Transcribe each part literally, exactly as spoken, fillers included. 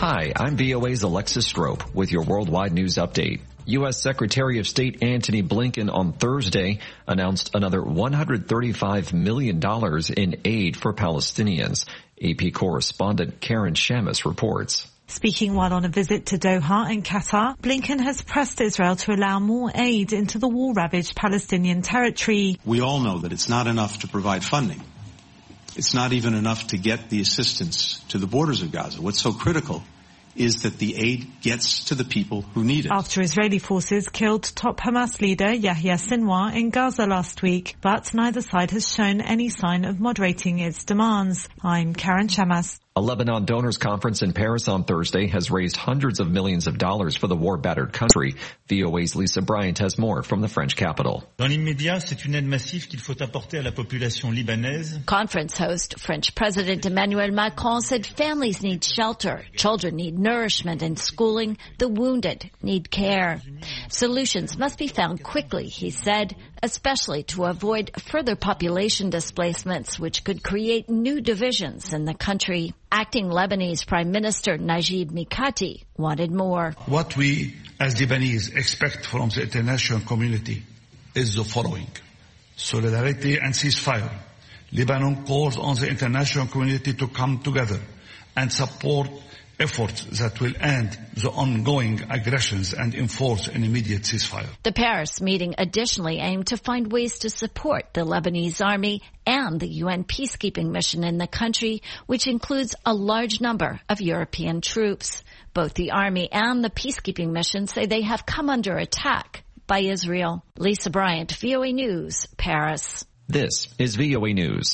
Hi, I'm V O A's Alexis Strope with your worldwide news update. U S Secretary of State Antony Blinken on Thursday announced another one hundred thirty-five million dollars in aid for Palestinians. A P correspondent Karen Shamus reports. Speaking while on a visit to Doha in Qatar, Blinken has pressed Israel to allow more aid into the war-ravaged Palestinian territory. We all know that it's not enough to provide funding. It's not even enough to get the assistance to the borders of Gaza. What's so critical is that the aid gets to the people who need it. After Israeli forces killed top Hamas leader Yahya Sinwar in Gaza last week, but neither side has shown any sign of moderating its demands. I'm Karen Shamas. A Lebanon donors conference in Paris on Thursday has raised hundreds of millions of dollars for the war-battered country. V O A's Lisa Bryant has more from the French capital. Dans l'immédiat, c'est une aide massive qu'il faut apporter à la population libanaise. Conference host French President Emmanuel Macron said families need shelter, children need nourishment and schooling, the wounded need care. Solutions must be found quickly, he said, especially to avoid further population displacements, which could create new divisions in the country. Acting Lebanese Prime Minister Najib Mikati wanted more. What we as Lebanese expect from the international community is the following. Solidarity and ceasefire. Lebanon calls on the international community to come together and support efforts that will end the ongoing aggressions and enforce an immediate ceasefire. The Paris meeting additionally aimed to find ways to support the Lebanese army and the U N peacekeeping mission in the country, which includes a large number of European troops. Both the army and the peacekeeping mission say they have come under attack by Israel. Lisa Bryant, V O A News, Paris. This is V O A News.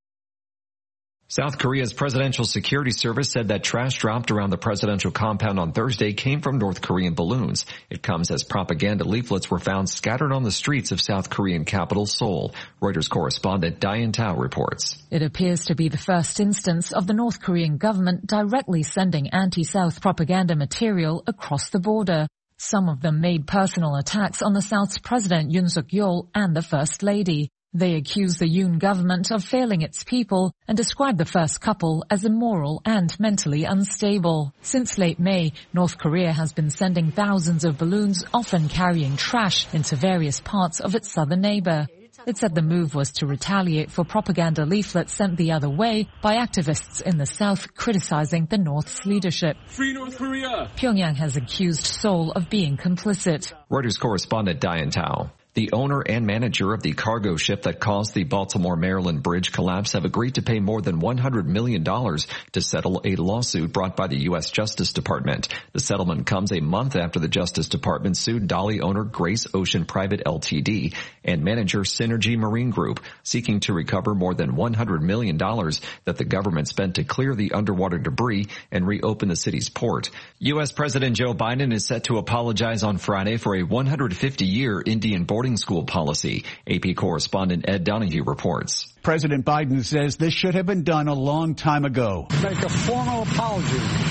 South Korea's Presidential Security Service said that trash dropped around the presidential compound on Thursday came from North Korean balloons. It comes as propaganda leaflets were found scattered on the streets of South Korean capital Seoul. Reuters correspondent Diane Tao reports. It appears to be the first instance of the North Korean government directly sending anti-South propaganda material across the border. Some of them made personal attacks on the South's President Yoon Suk-yeol and the First Lady. They accuse the Yoon government of failing its people and describe the first couple as immoral and mentally unstable. Since late May, North Korea has been sending thousands of balloons, often carrying trash, into various parts of its southern neighbor. It said the move was to retaliate for propaganda leaflets sent the other way by activists in the south criticizing the North's leadership. Free North Korea! Pyongyang has accused Seoul of being complicit. Reuters correspondent Diane Tao. The owner and manager of the cargo ship that caused the Baltimore-Maryland bridge collapse have agreed to pay more than one hundred million dollars to settle a lawsuit brought by the U S Justice Department. The settlement comes a month after the Justice Department sued Dolly owner Grace Ocean Private Limited and manager Synergy Marine Group, seeking to recover more than one hundred million dollars that the government spent to clear the underwater debris and reopen the city's port. U S President Joe Biden is set to apologize on Friday for a one hundred fifty year Indian boarding school policy. A P correspondent Ed Donahue reports. President Biden says this should have been done a long time ago. Make a formal apology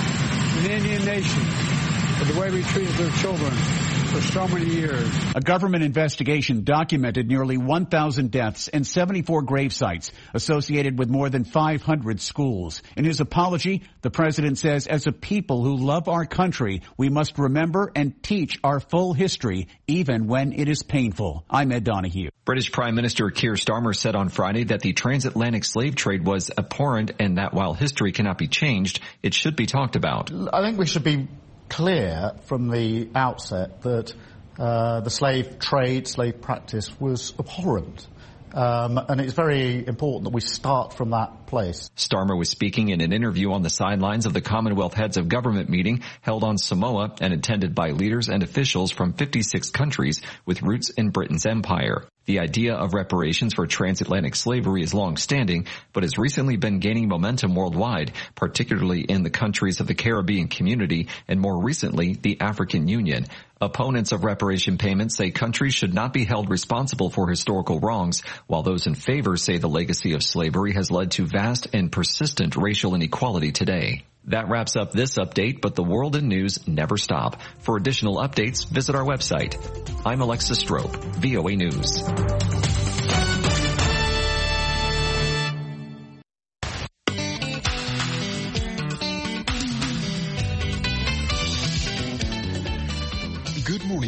to the Indian nation for the way we treated their children for so many years. A government investigation documented nearly one thousand deaths and seventy-four grave sites associated with more than five hundred schools. In his apology, the president says, as a people who love our country, we must remember and teach our full history, even when it is painful. I'm Ed Donahue. British Prime Minister Keir Starmer said on Friday that the transatlantic slave trade was abhorrent and that while history cannot be changed, it should be talked about. I think we should be clear from the outset that uh, the slave trade, slave practice was abhorrent. Um, and it's very important that we start from that place. Starmer was speaking in an interview on the sidelines of the Commonwealth Heads of Government meeting held on Samoa and attended by leaders and officials from fifty-six countries with roots in Britain's empire. The idea of reparations for transatlantic slavery is long-standing, but has recently been gaining momentum worldwide, particularly in the countries of the Caribbean community and more recently the African Union. Opponents of reparation payments say countries should not be held responsible for historical wrongs, while those in favor say the legacy of slavery has led to vast and persistent racial inequality today. That wraps up this update, but the world and news never stop. For additional updates, visit our website. I'm Alexis Strope, V O A News.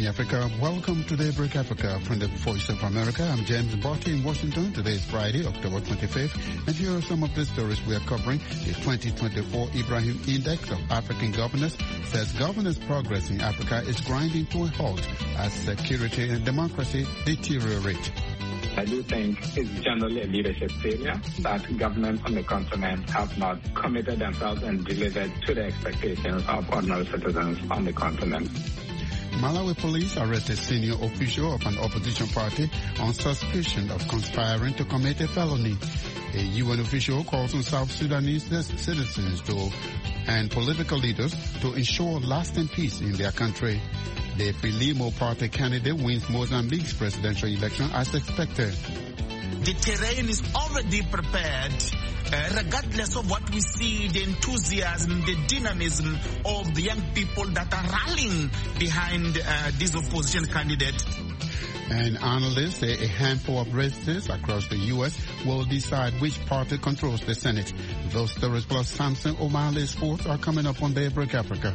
Africa. Welcome to Daybreak Africa from the Voice of America. I'm James Botti in Washington. Today is Friday, October twenty-fifth, and here are some of the stories we are covering. The twenty twenty-four Ibrahim Index of African Governance says governance progress in Africa is grinding to a halt as security and democracy deteriorate. I do think it's generally a leadership failure that governments on the continent have not committed themselves and delivered to the expectations of ordinary citizens on the continent. Malawi police arrested senior official of an opposition party on suspicion of conspiring to commit a felony. A U N official calls on South Sudanese citizens to and political leaders to ensure lasting peace in their country. The Frelimo party candidate wins Mozambique's presidential election as expected. The terrain is already prepared, uh, regardless of what we see, the enthusiasm, the dynamism of the young people that are rallying behind uh, this opposition candidate. And analysts say a handful of races across the U S will decide which party controls the Senate. Those stories plus Samson O'Malley Sports are coming up on Daybreak Africa.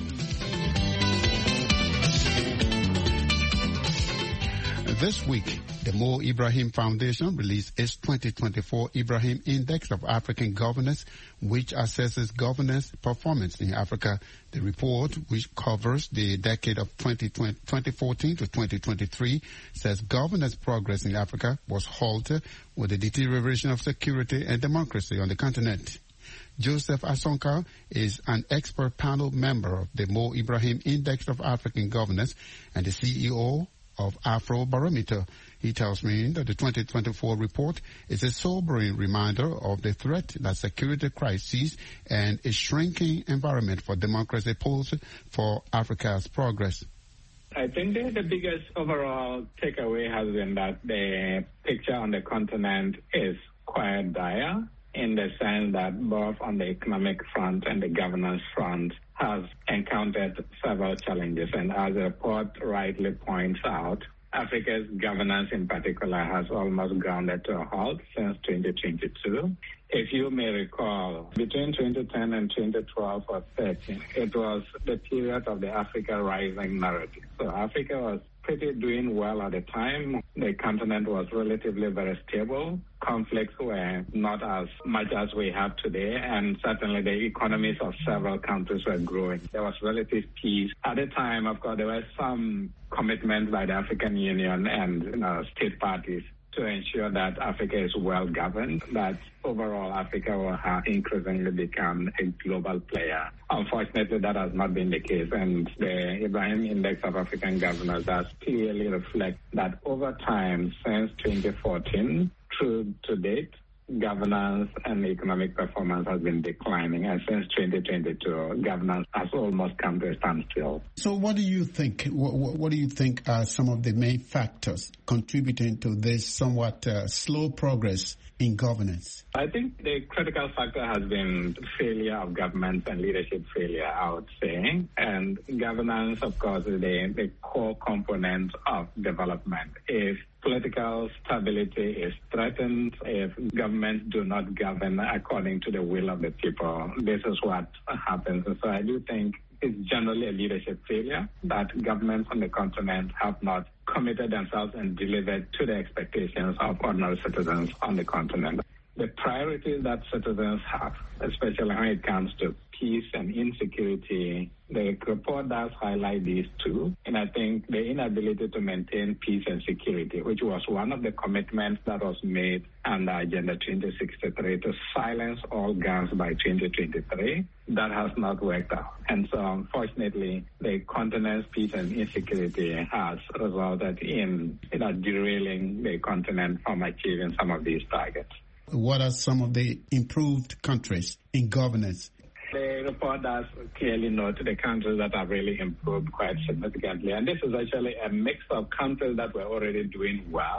This week, the Mo Ibrahim Foundation released its twenty twenty-four Ibrahim Index of African Governance, which assesses governance performance in Africa. The report, which covers the decade of twenty fourteen to twenty twenty-three, says governance progress in Africa was halted with the deterioration of security and democracy on the continent. Joseph Asonka is an expert panel member of the Mo Ibrahim Index of African Governance and the C E O of Afrobarometer. He tells me that the twenty twenty-four report is a sobering reminder of the threat that security crises and a shrinking environment for democracy pose for Africa's progress. I think that the biggest overall takeaway has been that the picture on the continent is quite dire, in the sense that both on the economic front and the governance front has encountered several challenges. And as the report rightly points out, Africa's governance in particular has almost grounded to a halt since twenty twenty-two. If you may recall, between twenty ten and twenty twelve or thirteen, it was the period of the Africa Rising narrative. So Africa was pretty doing well at the time. The continent was relatively very stable. Conflicts were not as much as we have today, and certainly the economies of several countries were growing. There was relative peace. At the time, of course, there were some commitments by the African Union and you know, state parties to ensure that Africa is well governed, that overall Africa will have increasingly become a global player. Unfortunately, that has not been the case, and the Ibrahim Index of African Governance does clearly reflect that over time, since twenty fourteen through to date, governance and economic performance has been declining, and since twenty twenty-two, governance has almost come to a standstill. So what do you think, what, what do you think are some of the main factors contributing to this somewhat uh, slow progress in governance? I think the critical factor has been failure of governments and leadership failure, I would say. And governance, of course, is the, the core component of development. If political stability is threatened, if governments do not govern according to the will of the people, this is what happens. And so I do think it's generally a leadership failure that governments on the continent have not committed themselves and delivered to the expectations of ordinary citizens on the continent. The priorities that citizens have, especially when it comes to peace and insecurity, the report does highlight these two. And I think the inability to maintain peace and security, which was one of the commitments that was made under Agenda twenty sixty-three to silence all guns by twenty twenty-three, that has not worked out. And so, unfortunately, the continent's peace and insecurity has resulted in you know, derailing the continent from achieving some of these targets. What are some of the improved countries in governance? The report does clearly note the countries that have really improved quite significantly. And this is actually a mix of countries that were already doing well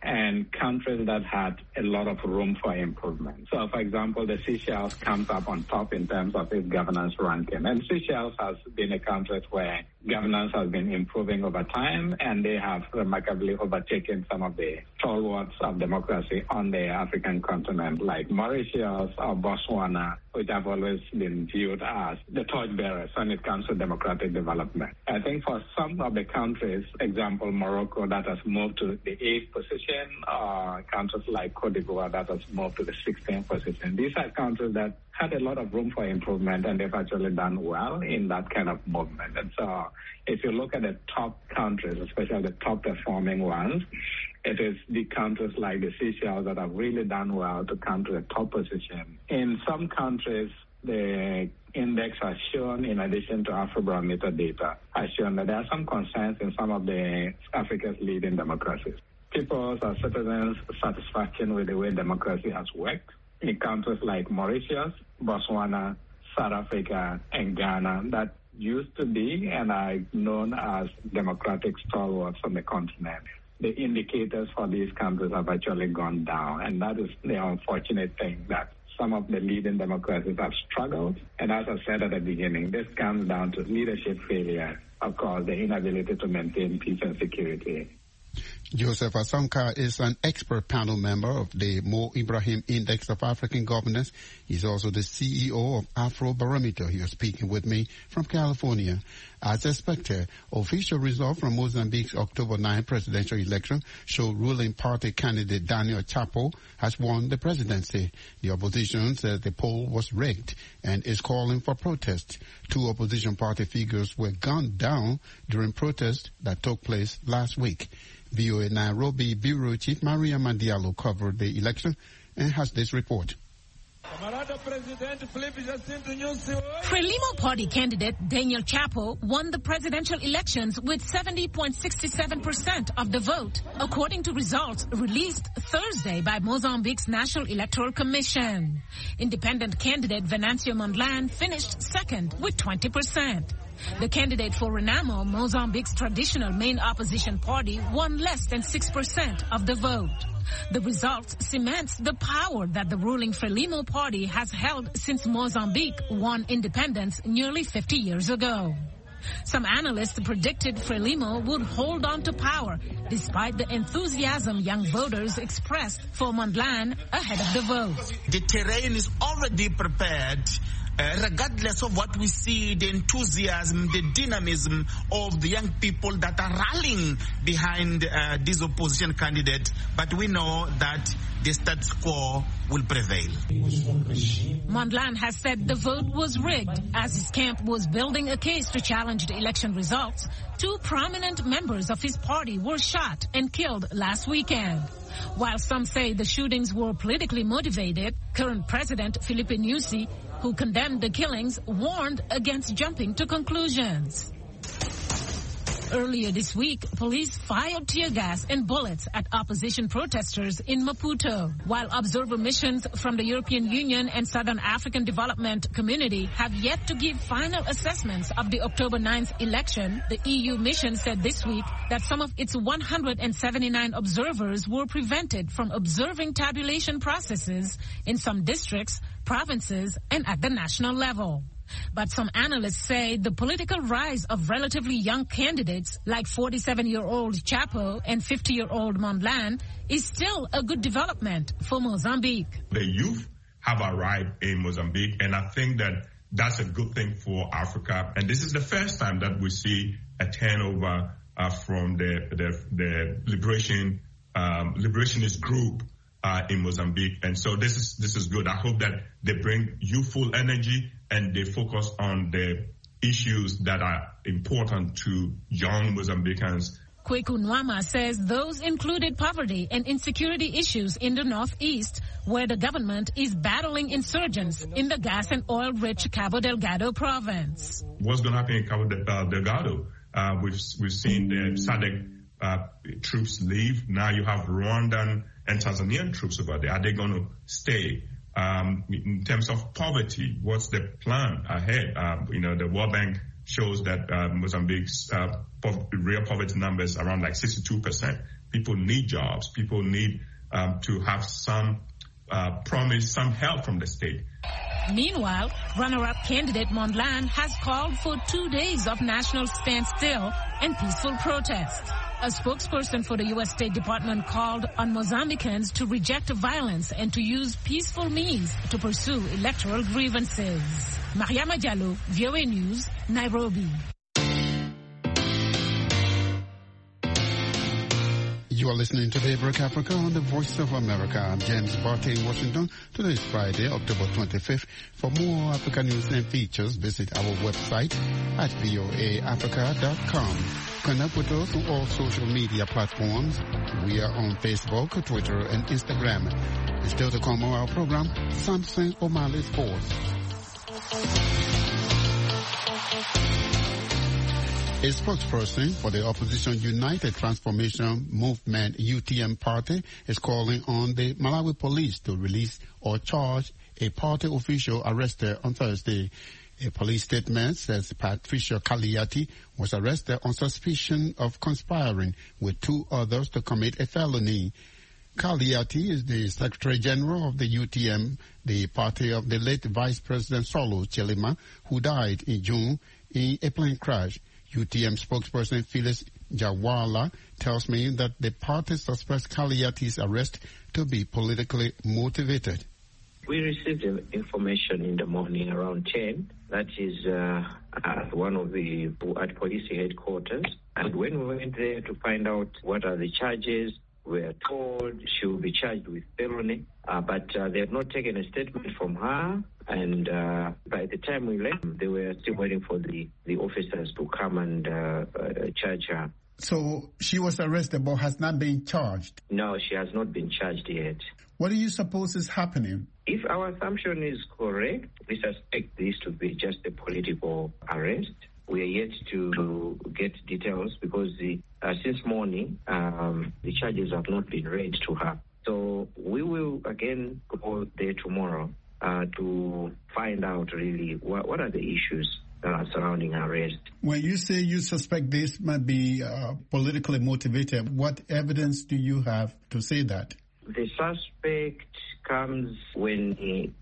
and countries that had a lot of room for improvement. So, for example, the Seychelles comes up on top in terms of its governance ranking. And Seychelles has been a country where governance has been improving over time, and they have remarkably overtaken some of the stalwarts of democracy on the African continent, like Mauritius or Botswana, which have always been viewed as the torchbearers when it comes to democratic development. I think for some of the countries, example, Morocco, that has moved to the eighth position, or countries like Cote d'Ivoire that has moved to the sixteenth position. These are countries that had a lot of room for improvement, and they've actually done well in that kind of movement. And so if you look at the top countries, especially the top performing ones, it is the countries like the Seychelles that have really done well to come to the top position. In some countries, the index has shown, in addition to Afrobarometer data, has shown that there are some concerns in some of the Africa's leading democracies. People's or citizens' satisfaction with the way democracy has worked in countries like Mauritius, Botswana, South Africa, and Ghana that used to be and are known as democratic stalwarts on the continent. The indicators for these countries have actually gone down, and that is the unfortunate thing, that some of the leading democracies have struggled. And as I said at the beginning, this comes down to leadership failure, of course, the inability to maintain peace and security. Joseph Asanka is an expert panel member of the Mo Ibrahim Index of African Governance. He's also the C E O of Afrobarometer. He was speaking with me from California. As expected, official results from Mozambique's October ninth presidential election show ruling party candidate Daniel Chapo has won the presidency. The opposition says the poll was rigged and is calling for protest. Two opposition party figures were gunned down during protests that took place last week. V O A Nairobi Bureau Chief Maria Mandialo covered the election and has this report. Frelimo Party candidate Daniel Chapo won the presidential elections with seventy point six seven percent of the vote, according to results released Thursday by Mozambique's National Electoral Commission. Independent candidate Venancio Mondlane finished second with twenty percent. The candidate for Renamo, Mozambique's traditional main opposition party, won less than six percent of the vote. The results cements the power that the ruling Frelimo party has held since Mozambique won independence nearly fifty years ago. Some analysts predicted Frelimo would hold on to power despite the enthusiasm young voters expressed for Mondlane ahead of the vote. The terrain is already prepared. Uh, regardless of what we see, the enthusiasm, the dynamism of the young people that are rallying behind uh, this opposition candidate, but we know that the status quo will prevail. Mondlane has said the vote was rigged as his camp was building a case to challenge the election results. Two prominent members of his party were shot and killed last weekend. While some say the shootings were politically motivated, current President Filipe Nyusi, who condemned the killings, warned against jumping to conclusions. Earlier this week, police fired tear gas and bullets at opposition protesters in Maputo. While observer missions from the European Union and Southern African Development Community have yet to give final assessments of the October ninth election, the E U mission said this week that some of its one hundred seventy-nine observers were prevented from observing tabulation processes in some districts, provinces, and at the national level. But some analysts say the political rise of relatively young candidates like forty-seven-year-old Chapo and fifty-year-old Mondlane is still a good development for Mozambique. The youth have arrived in Mozambique, and I think that that's a good thing for Africa. And this is the first time that we see a turnover uh, from the, the, the liberation um, liberationist group uh, in Mozambique. And so this is this is good. I hope that they bring youthful energy and they focus on the issues that are important to young Mozambicans. Kweku Nwama says those included poverty and insecurity issues in the northeast, where the government is battling insurgents in the gas and oil-rich Cabo Delgado province. What's going to happen in Cabo Delgado? Uh, we've we've seen the S A D C uh, troops leave. Now you have Rwandan and Tanzanian troops over there. Are they going to stay? Um, in terms of poverty, what's the plan ahead? Um, you know, the World Bank shows that uh, Mozambique's uh, po- real poverty numbers around like sixty-two percent. People need jobs. People need um, to have some uh, promise, some help from the state. Meanwhile, runner-up candidate Mondlane has called for two days of national standstill and peaceful protest. A spokesperson for the U S State Department called on Mozambicans to reject violence and to use peaceful means to pursue electoral grievances. Mariama Diallo, V O A News, Nairobi. You are listening to Daybreak Africa on the Voice of America. I'm James Barty in Washington. Today is Friday, October twenty-fifth. For more African news and features, visit our website at voa africa dot com. Connect with us on all social media platforms. We are on Facebook, Twitter, and Instagram. And still to come on our program, Samson O'Malley Sports. A spokesperson for the opposition United Transformation Movement U T M party is calling on the Malawi police to release or charge a party official arrested on Thursday. A police statement says Patricia Kaliati was arrested on suspicion of conspiring with two others to commit a felony. Kaliati is the Secretary General of the U T M, the party of the late Vice President Solo Chilima, who died in June in a plane crash. U T M spokesperson Phyllis Jawala tells me that the party suspects Kaliati's arrest to be politically motivated. We received information in the morning around ten. That is uh, at one of the at police headquarters. And when we went there to find out what are the charges, we were told she will be charged with felony. Uh, but uh, they have not taken a statement from her. And uh, by the time we left, they were still waiting for the, the officers to come and uh, uh, charge her. So she was arrested but has not been charged? No, she has not been charged yet. What do you suppose is happening? If our assumption is correct, we suspect this to be just a political arrest. We are yet to get details because the, uh, since morning, um, the charges have not been read to her. So we will again go there tomorrow uh, to find out really what, what are the issues uh, surrounding her arrest. When you say you suspect this might be uh, politically motivated, what evidence do you have to say that? The suspect comes when he,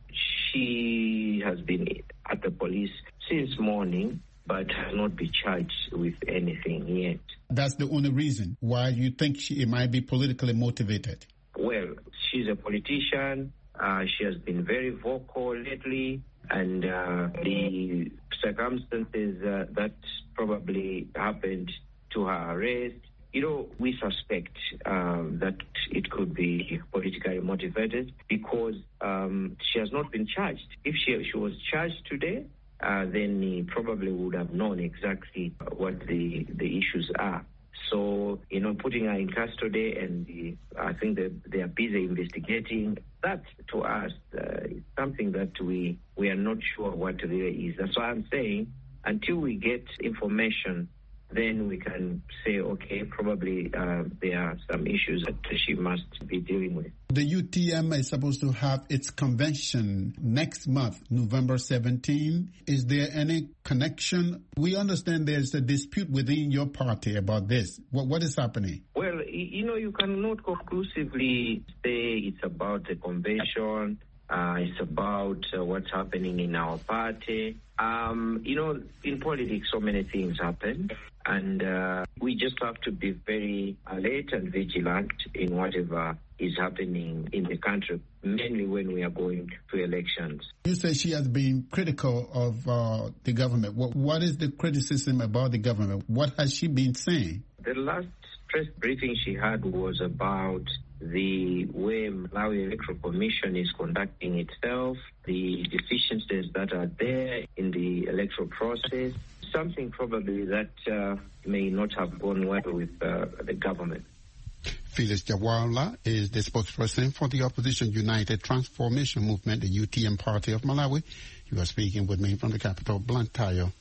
she has been at the police since morning, but has not been charged with anything yet. That's the only reason why you think she it might be politically motivated? Well, she's a politician. Uh, she has been very vocal lately, and uh, the circumstances uh, that probably happened to her arrest, you know, we suspect um, that it could be politically motivated because um, she has not been charged. If she, she was charged today, uh, then he probably would have known exactly what the, the issues are. So, you know, putting her in custody, and the, I think that they are busy investigating. That, to us, uh, is something that we, we are not sure what really is. That's why I'm saying, until we get information, then we can say, okay, probably uh, there are some issues that she must be dealing with. The U T M is supposed to have its convention next month, November seventeenth. Is there any connection? We understand there's a dispute within your party about this. What, what is happening? Well, you know, you cannot conclusively say it's about the convention. Uh, it's about uh, what's happening in our party. Um, you know, in politics, so many things happen. And uh, we just have to be very alert and vigilant in whatever is happening in the country, mainly when we are going to elections. You say she has been critical of uh, the government. What, what is the criticism about the government? What has she been saying? The last press briefing she had was about the way Malawi Electoral Commission is conducting itself, the deficiencies that are there in the electoral process, something probably that uh, may not have gone well with uh, the government. Phyllis Jawala is the spokesperson for the opposition United Transformation Movement, the U T M party of Malawi. You are speaking with me from the capital, Blantyre.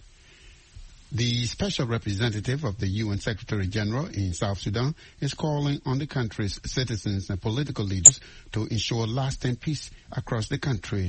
The special representative of the U N Secretary General in South Sudan is calling on the country's citizens and political leaders to ensure lasting peace across the country.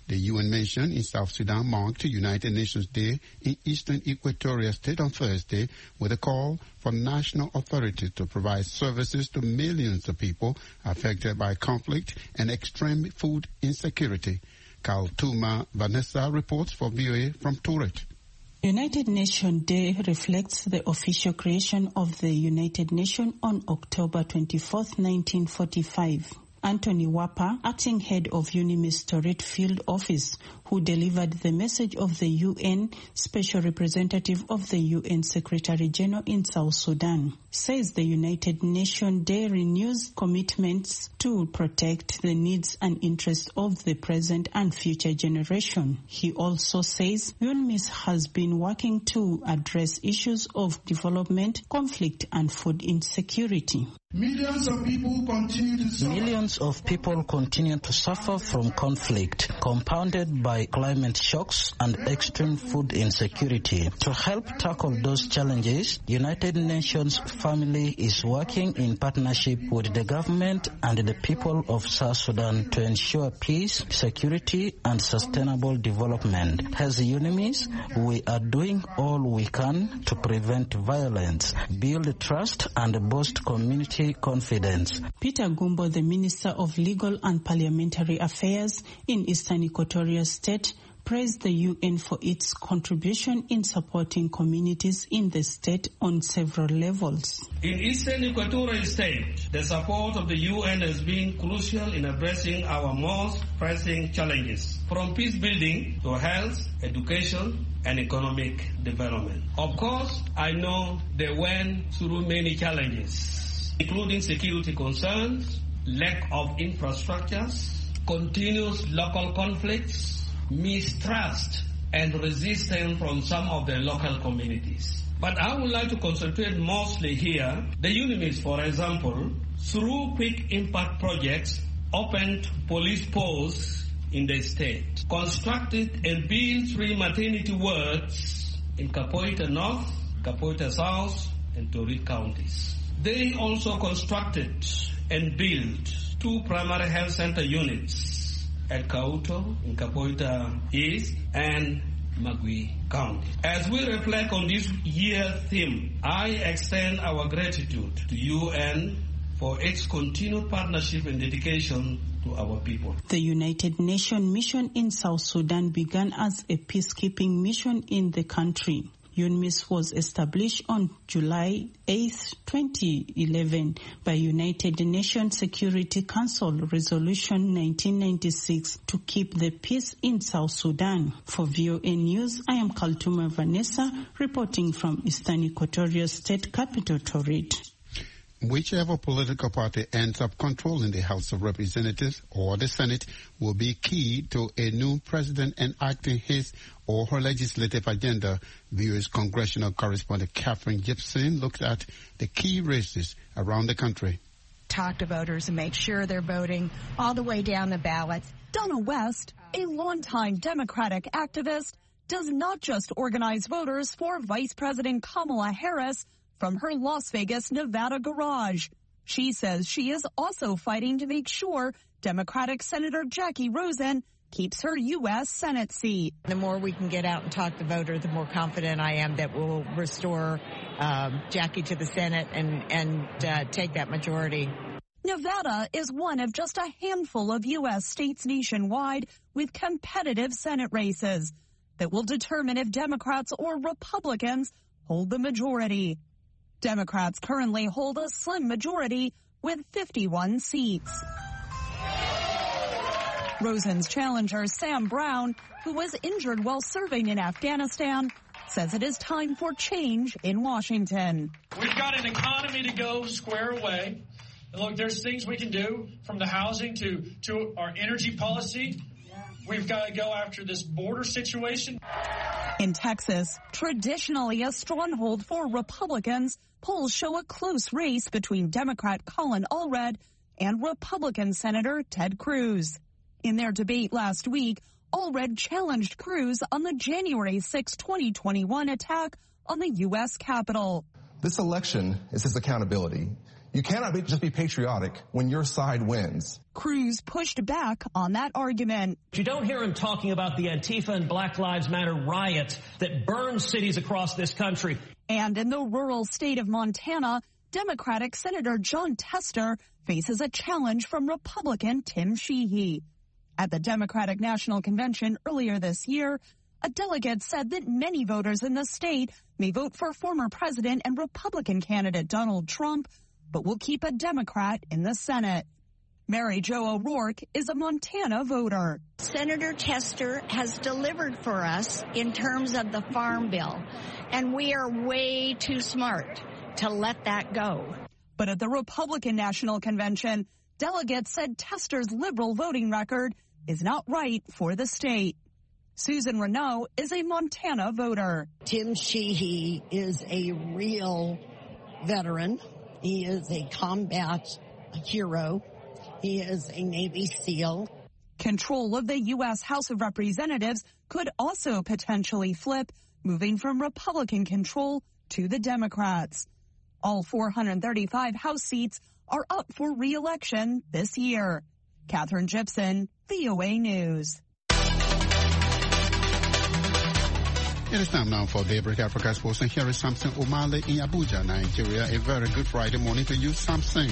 The U N mission in South Sudan marked United Nations Day in eastern Equatoria State on Thursday with a call for national authorities to provide services to millions of people affected by conflict and extreme food insecurity. Kaltuma Vanessa reports for V O A from Turet. United Nations Day reflects the official creation of the United Nations on October twenty-fourth, nineteen forty-five. Anthony Wapper, acting head of UNMISS Toret Field Office, who delivered the message of the U N Special Representative of the U N Secretary General in South Sudan, says the United Nations Day renews commitments to protect the needs and interests of the present and future generation. He also says UNMISS has been working to address issues of development, conflict, and food insecurity. Millions of people continue to suffer. Millions of people continue to suffer from conflict, compounded by climate shocks and extreme food insecurity. To help tackle those challenges, United Nations Family is working in partnership with the government and the people of South Sudan to ensure peace, security, and sustainable development. As UNMISS, we are doing all we can to prevent violence, build trust, and boost community confidence. Peter Gumbo, the Minister of Legal and Parliamentary Affairs in Eastern Equatoria State, praised the U N for its contribution in supporting communities in the state on several levels. In Eastern Equatorial State, the support of the U N has been crucial in addressing our most pressing challenges, from peace building to health, education, and economic development. Of course, I know they went through many challenges, including security concerns, lack of infrastructures, continuous local conflicts, mistrust, and resistance from some of the local communities. But I would like to concentrate mostly here. The UNMISS, for example, through quick impact projects, opened police posts in the state, constructed and built three maternity wards in Capoeira North, Capoeira South, and Torit counties. They also constructed and built two primary health center units at Kauto in Capoeira East and Magui County. As we reflect on this year theme, I extend our gratitude to U N for its continued partnership and dedication to our people. The United Nations mission in South Sudan began as a peacekeeping mission in the country. UNMISS was established on July eighth, twenty eleven by United Nations Security Council Resolution nineteen ninety-six to keep the peace in South Sudan. For V O A News, I am Kaltuma Vanessa reporting from Eastern Equatoria State capital Torit. Whichever political party ends up controlling the House of Representatives or the Senate will be key to a new president enacting his or her legislative agenda. V O A's congressional correspondent Catherine Gibson looked at the key races around the country. Talk to voters and make sure they're voting all the way down the ballot. Donna West, a longtime Democratic activist, does not just organize voters for Vice President Kamala Harris from her Las Vegas, Nevada garage. She says she is also fighting to make sure Democratic Senator Jackie Rosen keeps her U S Senate seat. The more we can get out and talk to voters, the more confident I am that we'll restore um, Jackie to the Senate and, and uh, take that majority. Nevada is one of just a handful of U S states nationwide with competitive Senate races that will determine if Democrats or Republicans hold the majority. Democrats currently hold a slim majority with fifty-one seats. Rosen's challenger, Sam Brown, who was injured while serving in Afghanistan, says it is time for change in Washington. We've got an economy to go square away. And look, there's things we can do, from the housing to, to our energy policy. We've got to go after this border situation. In Texas, traditionally a stronghold for Republicans, polls show a close race between Democrat Colin Allred and Republican Senator Ted Cruz. In their debate last week, Allred challenged Cruz on the January sixth, twenty twenty-one attack on the U S Capitol. This election is his accountability. You cannot be, just be patriotic when your side wins. Cruz pushed back on that argument. You don't hear him talking about the Antifa and Black Lives Matter riot that burned cities across this country. And in the rural state of Montana, Democratic Senator Jon Tester faces a challenge from Republican Tim Sheehy. At the Democratic National Convention earlier this year, a delegate said that many voters in the state may vote for former president and Republican candidate Donald Trump, but will keep a Democrat in the Senate. Mary Jo O'Rourke is a Montana voter. Senator Tester has delivered for us in terms of the farm bill, and we are way too smart to let that go. But at the Republican National Convention, delegates said Tester's liberal voting record is not right for the state. Susan Renault is a Montana voter. Tim Sheehy is a real veteran. He is a combat hero. He is a Navy SEAL. Control of the U S House of Representatives could also potentially flip, moving from Republican control to the Democrats. All four hundred thirty-five House seats are up for re-election this year. Catherine Gibson, V O A News. It is time now for Daybreak Africa Sports, and here is Samson Omale in Abuja, Nigeria. A very good Friday morning to you, Samson.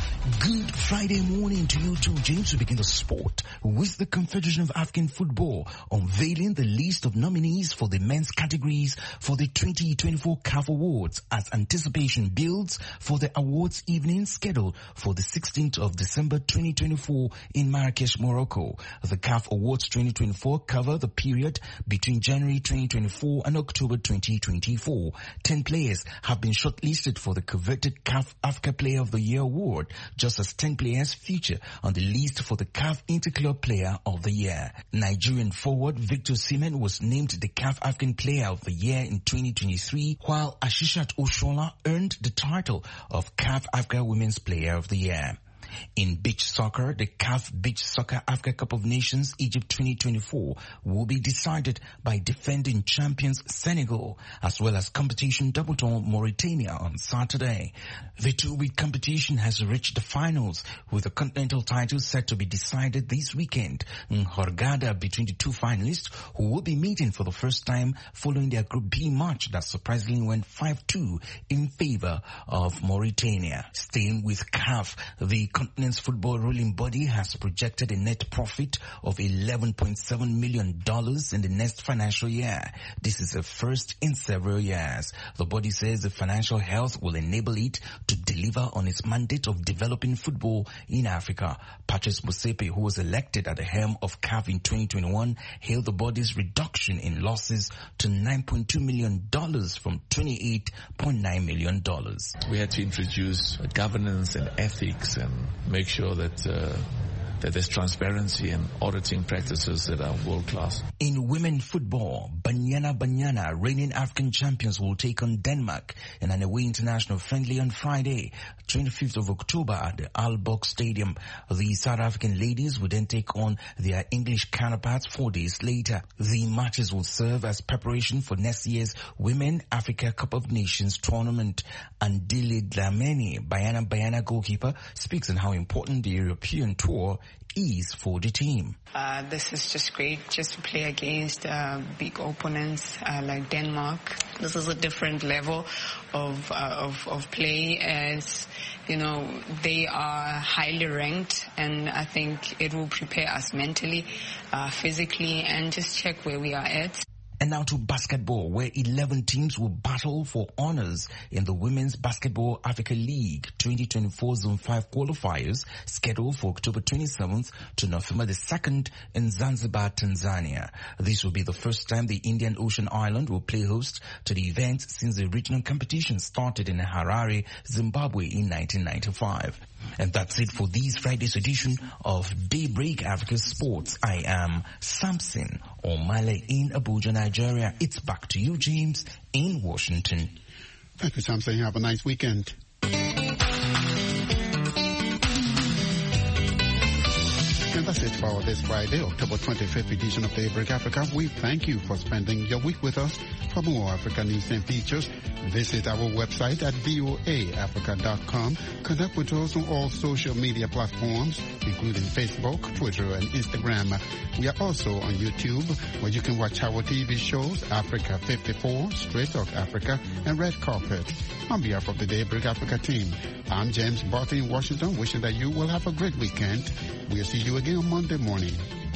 Good Friday morning to you too, James. We begin the sport with the Confederation of African Football unveiling the list of nominees for the men's categories for the twenty twenty-four C A F Awards as anticipation builds for the awards evening scheduled for the sixteenth of December twenty twenty-four in Marrakesh, Morocco. The C A F Awards twenty twenty-four cover the period between January twenty twenty-four and October twenty twenty-four. Ten players have been shortlisted for the coveted C A F Africa Player of the Year award, just as ten players feature on the list for the C A F Interclub Player of the Year. Nigerian forward Victor Osimhen was named the C A F African Player of the Year in twenty twenty-three, while Ashishat Oshola earned the title of C A F Africa Women's Player of the Year. In beach soccer, the C A F Beach Soccer Africa Cup of Nations Egypt twenty twenty-four will be decided by defending champions Senegal, as well as competition debutant Mauritania on Saturday. The two-week competition has reached the finals, with the continental title set to be decided this weekend in Hurghada between the two finalists, who will be meeting for the first time following their Group B match that surprisingly went five two in favor of Mauritania. Staying with C A F, the continent's football ruling body has projected a net profit of eleven point seven million dollars in the next financial year. This is a first in several years. The body says the financial health will enable it to deliver on its mandate of developing football in Africa. Patrice Motsepe, who was elected at the helm of C A F in twenty twenty-one, hailed the body's reduction in losses to nine point two million dollars from twenty-eight point nine million dollars. We had to introduce governance and ethics and make sure that uh, that there's transparency and auditing practices that are world-class. In women football, Banyana Banyana, reigning African champions, will take on Denmark in an away international friendly on Friday, twenty-fifth of October at the Aalborg Stadium. The South African ladies will then take on their English counterparts four days later. The matches will serve as preparation for next year's Women Africa Cup of Nations tournament. Andile Dlamini, Banyana Banyana goalkeeper, speaks on how important the European tour is for the team. Uh, this is just great, just to play against uh, big opponents uh, like Denmark. This is a different level of, uh, of of play, as you know, they are highly ranked, and I think it will prepare us mentally, uh, physically, and just check where we are at. And now to basketball, where eleven teams will battle for honors in the Women's Basketball Africa League twenty twenty-four Zone five qualifiers, scheduled for October twenty-seventh to November the second in Zanzibar, Tanzania. This will be the first time the Indian Ocean Island will play host to the event since the regional competition started in Harare, Zimbabwe in nineteen ninety-five. And that's it for this Friday's edition of Daybreak Africa Sports. I am Samson Omale in Abuja, Nigeria. It's back to you, James, in Washington. Thank you, Samson. Have a nice weekend. And that's it for this Friday, October twenty-fifth edition of Daybreak Africa. We thank you for spending your week with us. For more African news and features, visit our website at v o a africa dot com. Connect with us on all social media platforms, including Facebook, Twitter, and Instagram. We are also on YouTube, where you can watch our T V shows, Africa fifty-four, Straight Talk Africa, and Red Carpet. On behalf of the Daybreak Africa team, I'm James Barton in Washington, wishing that you will have a great weekend. We'll see you again on Monday morning.